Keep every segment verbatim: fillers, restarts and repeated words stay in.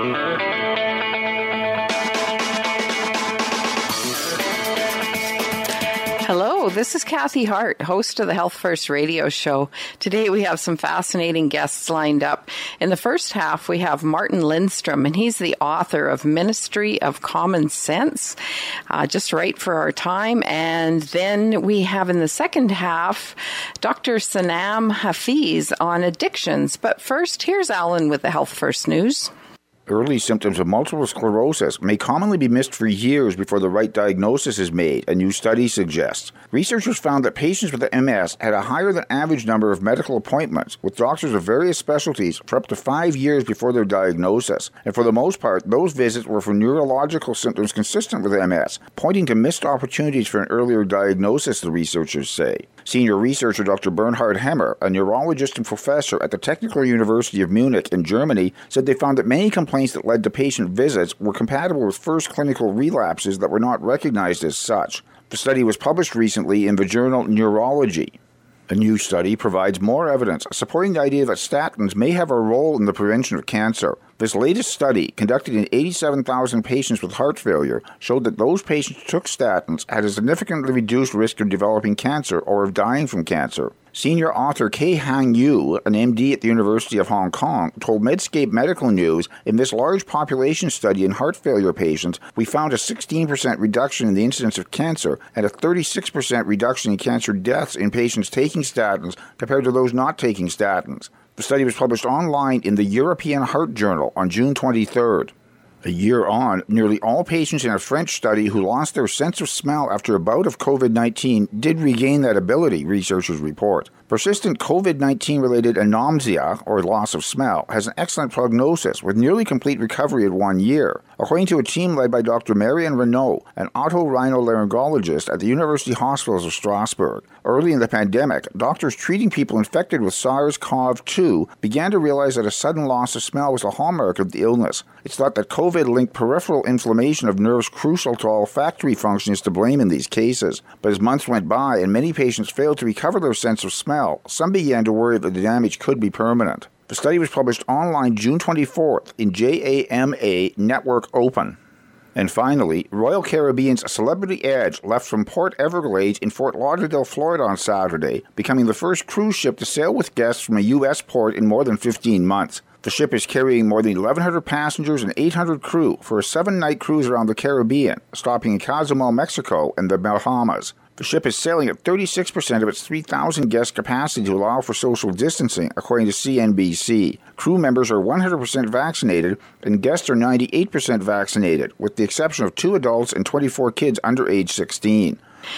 Hello, this is Kathy Hart, host of the Health First radio show. Today we have some fascinating guests lined up. In the first half, we have Martin Lindstrom, and he's the author of Ministry of Common Sense, uh, just right for our time. And then we have in the second half, Doctor Sanam Hafiz on addictions. But first, here's Alan with the Health First News. Early symptoms of multiple sclerosis may commonly be missed for years before the right diagnosis is made, a new study suggests. Researchers found that patients with M S had a higher than average number of medical appointments with doctors of various specialties for up to five years before their diagnosis. And for the most part, those visits were for neurological symptoms consistent with M S, pointing to missed opportunities for an earlier diagnosis, the researchers say. Senior researcher Doctor Bernhard Hemmer, a neurologist and professor at the Technical University of Munich in Germany, said they found that many complaints that led to patient visits were compatible with first clinical relapses that were not recognized as such. The study was published recently in the journal Neurology. A new study provides more evidence supporting the idea that statins may have a role in the prevention of cancer. This latest study, conducted in eighty-seven thousand patients with heart failure, showed that those patients who took statins had a significantly reduced risk of developing cancer or of dying from cancer. Senior author Kei Hang Yu, an M D at the University of Hong Kong, told Medscape Medical News, in this large population study in heart failure patients, we found a sixteen percent reduction in the incidence of cancer and a thirty-six percent reduction in cancer deaths in patients taking statins compared to those not taking statins. The study was published online in the European Heart Journal on June twenty-third. A year on, nearly all patients in a French study who lost their sense of smell after a bout of COVID nineteen did regain that ability, researchers report. Persistent COVID nineteen-related anomsia, or loss of smell, has an excellent prognosis with nearly complete recovery at one year, according to a team led by Doctor Marion Renaud, an otorhinolaryngologist at the University Hospitals of Strasbourg. Early in the pandemic, doctors treating people infected with SARS-C o V two began to realize that a sudden loss of smell was a hallmark of the illness. It's thought that COVID-linked peripheral inflammation of nerves crucial to olfactory function is to blame in these cases. But as months went by and many patients failed to recover their sense of smell, some began to worry that the damage could be permanent. The study was published online June twenty-fourth in J A M A Network Open. And finally, Royal Caribbean's Celebrity Edge left from Port Everglades in Fort Lauderdale, Florida on Saturday, becoming the first cruise ship to sail with guests from a U S port in more than fifteen months. The ship is carrying more than eleven hundred passengers and eight hundred crew for a seven-night cruise around the Caribbean, stopping in Cozumel, Mexico, and the Bahamas. The ship is sailing at thirty-six percent of its three thousand guest capacity to allow for social distancing, according to C N B C. Crew members are one hundred percent vaccinated, and guests are ninety-eight percent vaccinated, with the exception of two adults and twenty-four kids under age sixteen.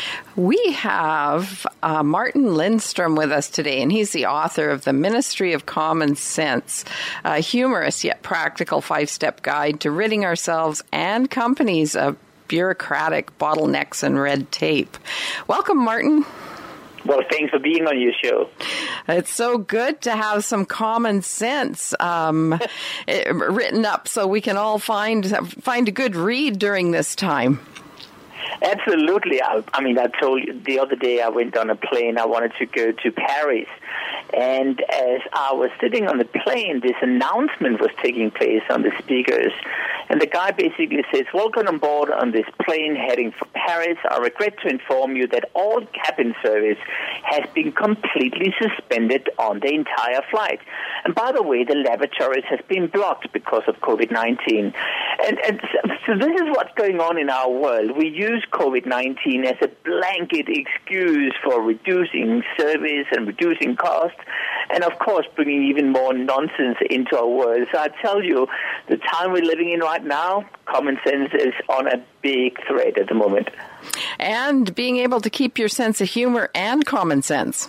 We have uh, Martin Lindstrom with us today, and he's the author of The Ministry of Common Sense, a humorous yet practical five-step guide to ridding ourselves and companies of bureaucratic bottlenecks and red tape. Welcome, Martin. Well, thanks for being on your show. It's so good to have some common sense um, it, written up so we can all find find a good read during this time. Absolutely. I, I mean, I told you the other day I went on a plane. I wanted to go to Paris. And as I was sitting on the plane, this announcement was taking place on the speakers. And the guy basically says, welcome on board on this plane heading for Paris. I regret to inform you that all cabin service has been completely suspended on the entire flight. And by the way, the lavatories has been blocked because of COVID nineteen. And, and so this is what's going on in our world. We use COVID nineteen as a blanket excuse for reducing service and reducing costs, and of course bringing even more nonsense into our world. So I tell you, the time we're living in right now, common sense is on a big thread at the moment. And being able to keep your sense of humor and common sense.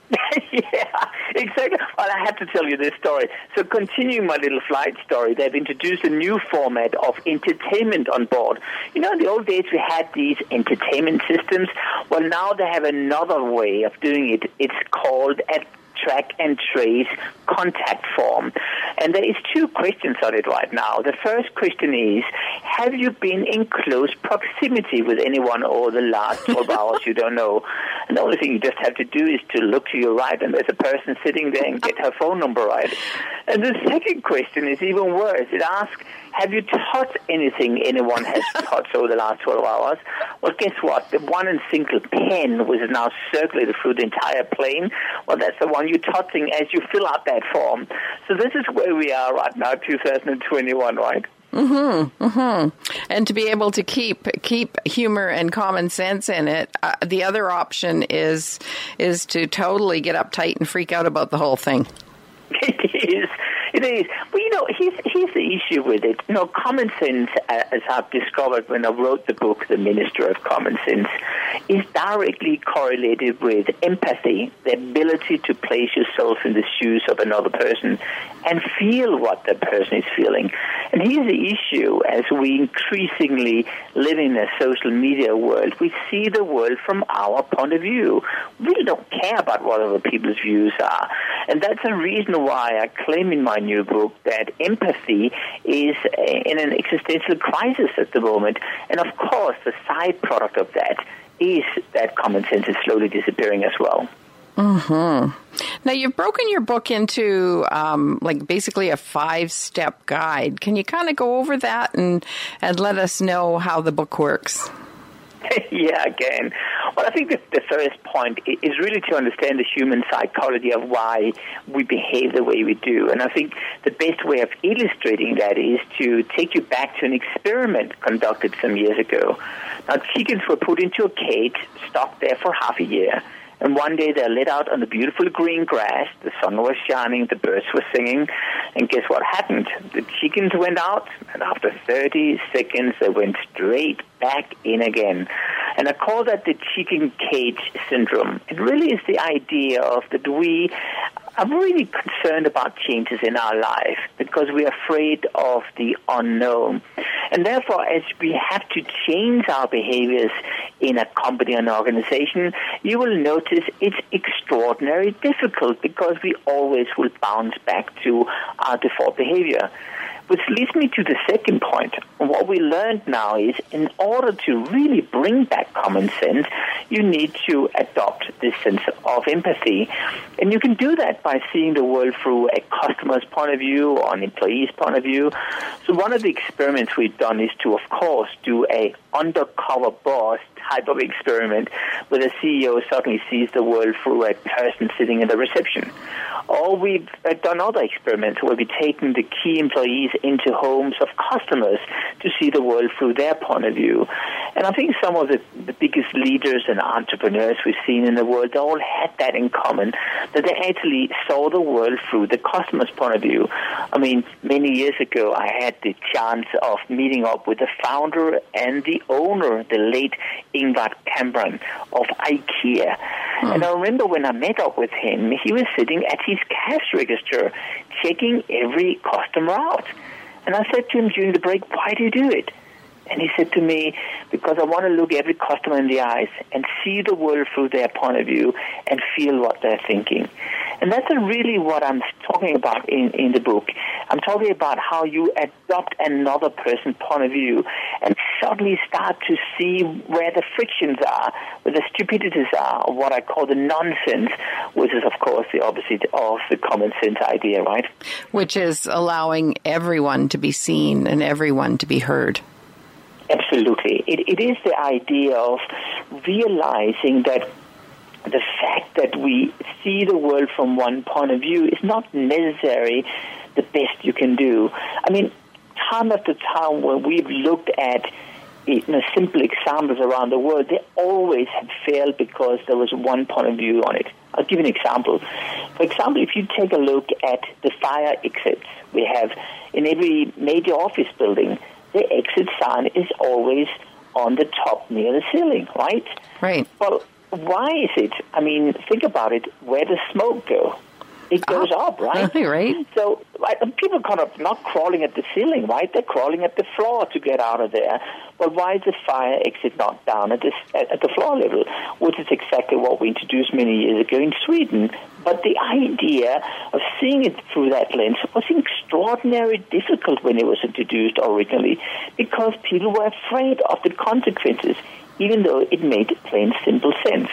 Yeah, exactly. Well, I have to tell you this story. So continuing my little flight story, they've introduced a new format of entertainment on board. You know, in the old days we had these entertainment systems. Well, now they have another way of doing it. It's called a track and trace contact form. And there is two questions on it right now. The first question is, have you been in close proximity with anyone over the last twelve hours you don't know? And the only thing you just have to do is to look to your right, and there's a person sitting there and get her phone number right. And the second question is even worse. It asks, have you touched anything anyone has touched over the last twelve hours? Well, guess what? The one and single pen, which is now circulated through the entire plane, well, that's the one you're touching as you fill out that form. So this is where we are right now, two thousand twenty-one, right? Mm-hmm, mm-hmm. And to be able to keep keep humor and common sense in it, uh, the other option is is to totally get uptight and freak out about the whole thing. It is. It is. Well, you know, here's, here's the issue with it. You know, common sense, uh, as I've discovered when I wrote the book, The Minister of Common Sense, is directly correlated with empathy, the ability to place yourself in the shoes of another person and feel what that person is feeling. And here's the issue. As we increasingly live in a social media world, we see the world from our point of view. We don't care about what other people's views are. And that's a reason why I claim in my new book that empathy is in an existential crisis at the moment. And of course, the side product of that is that common sense is slowly disappearing as well. Mm-hmm. Now, you've broken your book into um, like basically a five-step guide. Can you kind of go over that and, and let us know how the book works? Yeah, again. Well, I think that the first point is really to understand the human psychology of why we behave the way we do. And I think the best way of illustrating that is to take you back to an experiment conducted some years ago. Now, chickens were put into a cage, stocked there for half a year. And one day they're let out on the beautiful green grass. The sun was shining, the birds were singing. And guess what happened? The chickens went out, and after thirty seconds, they went straight back in again. And I call that the chicken cage syndrome. It really is the idea of that we are really concerned about changes in our life because we're afraid of the unknown. And therefore, as we have to change our behaviors in a company and organization, you will notice it's extraordinarily difficult because we always will bounce back to our default behavior. Which leads me to the second point. What we learned now is in order to really bring back common sense, you need to adopt this sense of empathy. And you can do that by seeing the world through a customer's point of view or an employee's point of view. So one of the experiments we've done is to, of course, do a undercover boss type of experiment where the C E O suddenly sees the world through a person sitting in the reception. Or we've done other experiments where we've taken the key employees into homes of customers to see the world through their point of view. And I think some of the, the biggest leaders and entrepreneurs we've seen in the world, they all had that in common, that they actually saw the world through the customer's point of view. I mean, many years ago, I had the chance of meeting up with the founder and the owner, the late Ingvar Kamprad of IKEA. Hmm. And I remember when I met up with him, he was sitting at his cash register checking every customer out. And I said to him during the break, why do you do it? And he said to me, because I want to look every customer in the eyes and see the world through their point of view and feel what they're thinking. And that's really what I'm talking about in, in the book. I'm talking about how you adopt another person's point of view and suddenly start to see where the frictions are, where the stupidities are, or what I call the nonsense, which is, of course, the opposite of the common sense idea, right? Which is allowing everyone to be seen and everyone to be heard. Absolutely. It, it is the idea of realizing that the fact that we see the world from one point of view is not necessarily the best you can do. I mean, time after time when we've looked at you know, simple examples around the world, they always have failed because there was one point of view on it. I'll give you an example. For example, if you take a look at the fire exits we have in every major office building, the exit sign is always on the top near the ceiling, right? Right. Well, why is it? I mean, think about it. Where does smoke go? It goes oh, up, right? Right. So right, people kind of not crawling at the ceiling, right? They're crawling at the floor to get out of there. But why is the fire exit not down at, this, at the floor level? Which is exactly what we introduced many years ago in Sweden. But the idea of seeing it through that lens was extraordinarily difficult when it was introduced originally because people were afraid of the consequences, even though it made plain simple sense.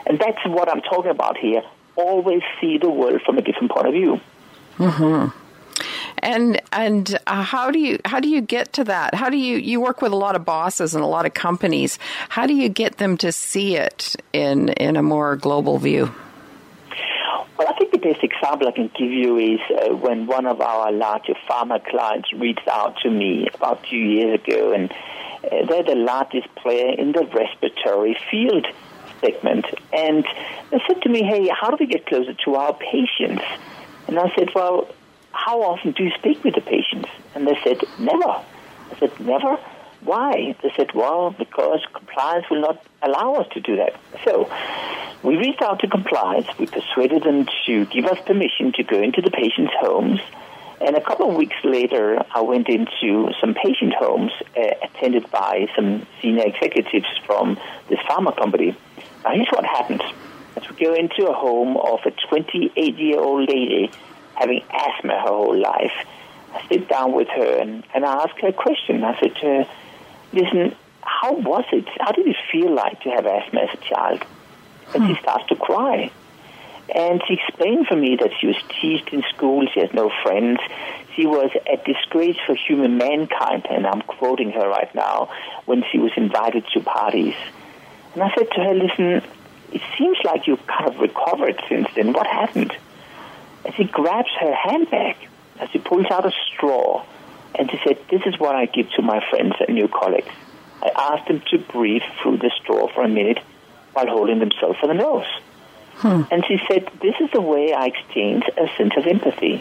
And that's what I'm talking about here. Always see the world from a different point of view. Mm-hmm. And and uh, how do you how do you get to that? How do you you work with a lot of bosses and a lot of companies? How do you get them to see it in in a more global view? Well, I think the best example I can give you is uh, when one of our larger pharma clients reached out to me about two years ago, and uh, they're the largest player in the respiratory field segment. And they said to me, hey, how do we get closer to our patients? And I said, well, how often do you speak with the patients? And they said, never. I said, never? Why? They said, well, because compliance will not allow us to do that. So we reached out to compliance. We persuaded them to give us permission to go into the patients' homes. And a couple of weeks later, I went into some patient homes uh, attended by some senior executives from this pharma company. Now, here's what happens. As we go into a home of a twenty-eight-year-old lady having asthma her whole life, I sit down with her and, and I ask her a question. I said to her, listen, how was it? How did it feel like to have asthma as a child? And hmm. she starts to cry. And she explained for me that she was teased in school, she has no friends, she was a disgrace for human mankind, and I'm quoting her right now, when she was invited to parties. And I said to her, listen, it seems like you've kind of recovered since then. What happened? And she grabs her handbag and she pulls out a straw. And she said, this is what I give to my friends and new colleagues. I asked them to breathe through the straw for a minute while holding themselves for the nose. Hmm. And she said, this is the way I exchange a sense of empathy.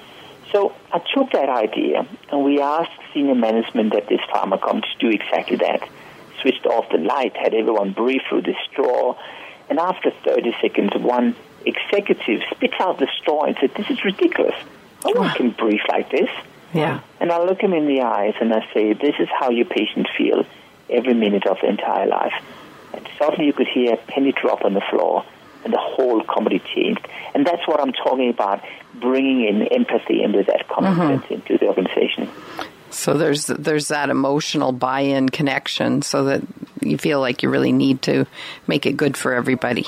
So I took that idea and we asked senior management at this pharma company to do exactly that. Switched off the light, had everyone breathe through the straw. And after thirty seconds, one executive spits out the straw and said, this is ridiculous. No one can breathe like this. Yeah. And I look him in the eyes and I say, this is how your patients feel every minute of their entire life. And suddenly you could hear a penny drop on the floor and the whole company changed. And that's what I'm talking about, bringing in empathy and with that common sense mm-hmm. into the organization. So there's there's that emotional buy-in connection so that you feel like you really need to make it good for everybody.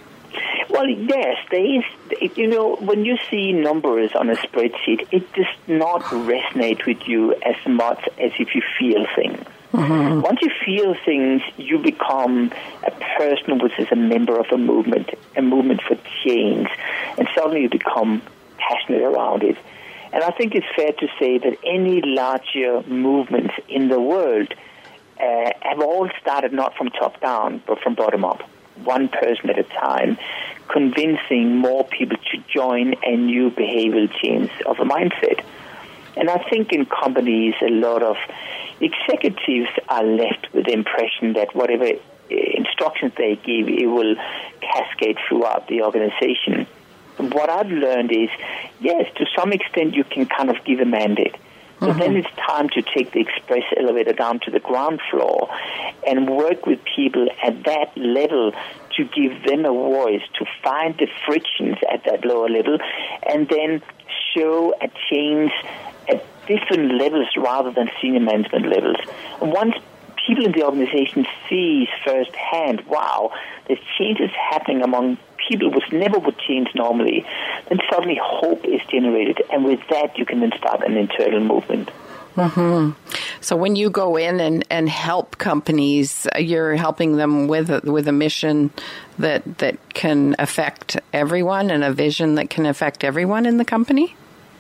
Well, yes, there is. You know, when you see numbers on a spreadsheet, it does not resonate with you as much as if you feel things. Mm-hmm. Once you feel things, you become a person which is a member of a movement, a movement for change, and suddenly you become passionate around it. And I think it's fair to say that any larger movements in the world uh, have all started not from top down, but from bottom up, one person at a time, convincing more people to join a new behavioral change of a mindset. And I think in companies, a lot of executives are left with the impression that whatever instructions they give, it will cascade throughout the organization. What I've learned is, yes, to some extent you can kind of give a mandate. But mm-hmm. then it's time to take the express elevator down to the ground floor and work with people at that level to give them a voice, to find the frictions at that lower level, and then show a change at different levels rather than senior management levels. And once people in the organization see firsthand, wow, there's changes happening among people which never would change normally, then suddenly hope is generated. And with that, you can then start an internal movement. Mm-hmm. So when you go in and, and help companies, you're helping them with a, with a mission that that can affect everyone and a vision that can affect everyone in the company?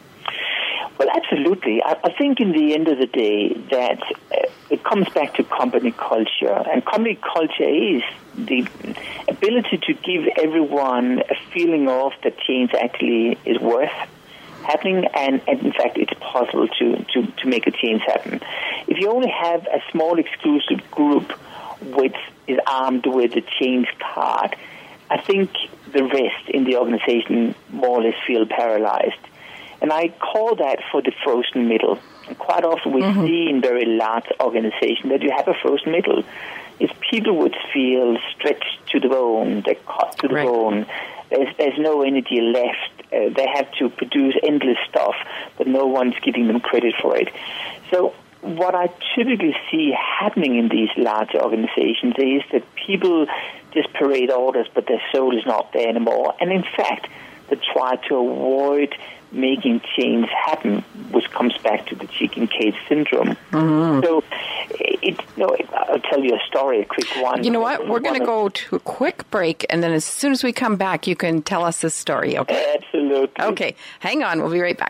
Well, absolutely. I, I think in the end of the day that uh, it comes back to company culture. And company culture is the ability to give everyone a feeling of that change actually is worth happening, and, and in fact it's possible to, to, to make a change happen. If you only have a small exclusive group which is armed with a change card, I think the rest in the organization more or less feel paralyzed. And I call that for the frozen middle. And quite often we mm-hmm. see in very large organizations that you have a frozen middle. It's people would feel stretched to the bone, they're cut to the right. bone, there's, there's no energy left, uh, they have to produce endless stuff, but no one's giving them credit for it. So what I typically see happening in these large organizations is that people just parade orders, but their soul is not there anymore. And in fact, they try to avoid making change happen, which comes back to the chicken cage syndrome. Mm-hmm. So, it, you know, I'll tell you a story, a quick one. You know what? We're going to go to a quick break, and then as soon as we come back, you can tell us this story, okay? Absolutely. Okay, hang on. We'll be right back.